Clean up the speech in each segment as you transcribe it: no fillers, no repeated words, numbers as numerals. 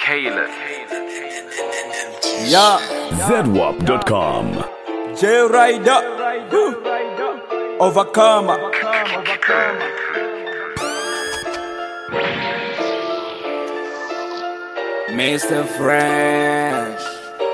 Caleb. Yeah, ZWAP.com. J Rider, Overcomer. Mr. Fresh.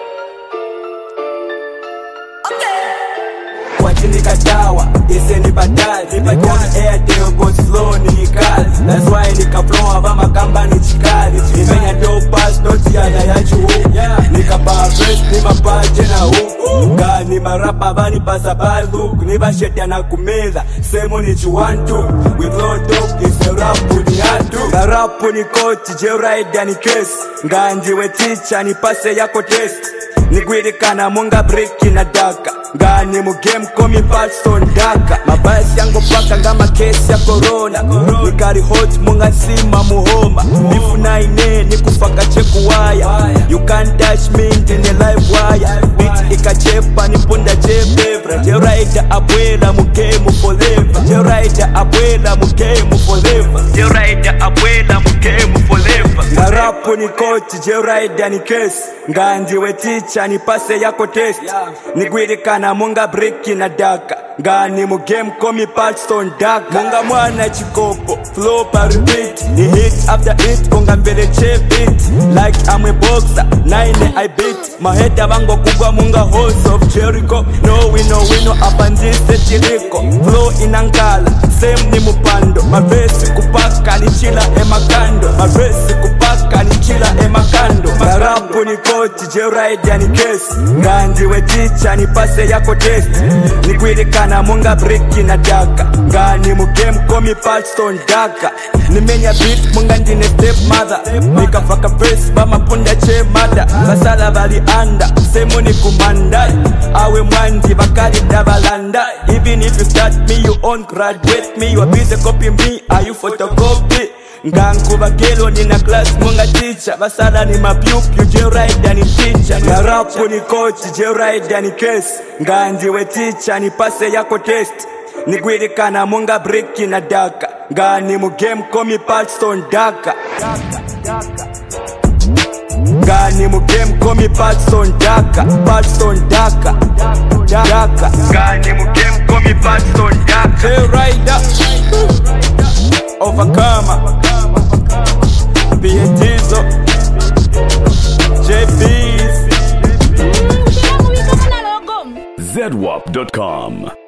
Wachinika dawa, iseni badali Nikon airtel, go slow ni kali That's why nika flow avama kamba ni chikali Nimenya do pass, doti ya chuhu Nika bar fresh, nima paje na huku Ngani marapa vani pasa baluku Niba sheti na kumeza, semo ni chuwantu We flow dope, ise rapu ni hatu Ngarapu ni koti, J-Rider ni case Nganji we teacher, ni pase yako test Nigwirikana munga breaki na daka Ngani mu game komi Patson daka Mabasi yango paka ngama kesi ya corona Nikari hot munga sima muhoma Bifu na ine nikufaka cheku waya You can't touch me ndine live wire Beat ikachepa nipunda chepevra J-Rider abuela mu game forever J-Rider abuela mu game forever J-Rider abuela mu game forever Ngarapu ni koti J-Rider ni case Nganji we teacher ni pase yako test Nigwirikana munga breaki na daka Ngani mu game komi Patson daka Munga mwana chikopo, flow pa repeat Ni hit after hit, konga mbele che beat Like I'm a boxer, 9 I beat Maheta vango kugwa munga horse of Jericho No we no, apandise chiriko Flow inangala, same ni mupando Mavesi kupaka ni chila emakando Mavesi kupaka ni chila emakando Ngarapu ni koti, J-Rider ni case Nganji we teacher, ni pase yako test Nigwirikana munga breaki na daka Ngani mu game komi Patson daka Nimenya beat munga ndine step mother Nikafaka face bama punda che mada Basala vali anda, semo ni kumanda Awe mwandi bakari dabalanda Even if you start me, you own graduate me You are busy copying me, are you photocopy Ngankuba kelo nina class munga teacher Basala ni mapiup, you J-Rider ni teacher Ngarapu ni coach, J-Rider ni case Nganji we teacher, ni pase yako test Nigwirikana munga breaki na daka Ngani mu game komi Patson daka Ngani mu game komi Patson daka Patson daka Daka Ngani mu game komi Patson daka J-Rider Overcomer Pietizo JB's ZWAP.com.